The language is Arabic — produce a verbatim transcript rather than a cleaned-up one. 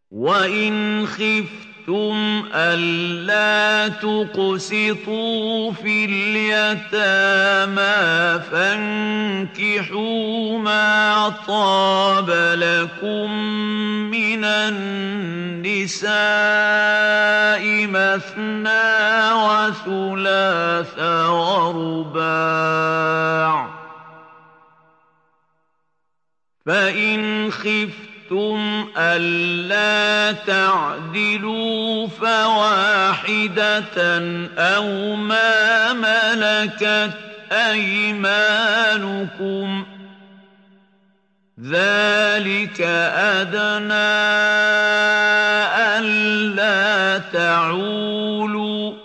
وَإِنْ خِفْتُمْ أَلَّا تُقْسِطُوا فِي الْيَتَامَىٰ فَانكِحُوا مَا طَابَ لَكُم مِّنَ النِّسَاءِ مَثْنَىٰ وَثُلَاثَ وَرُبَاعَ ۖ فَإِنْ خِفْتُمْ أَلَّا تَعْدِلُوا فَوَاحِدَةً أَوْ مَا مَلَكَتْ أَيْمَانُكُمْ ۚ ذَٰلِكَ أَدْنَىٰ أَلَّا تَعُولُوا ۚ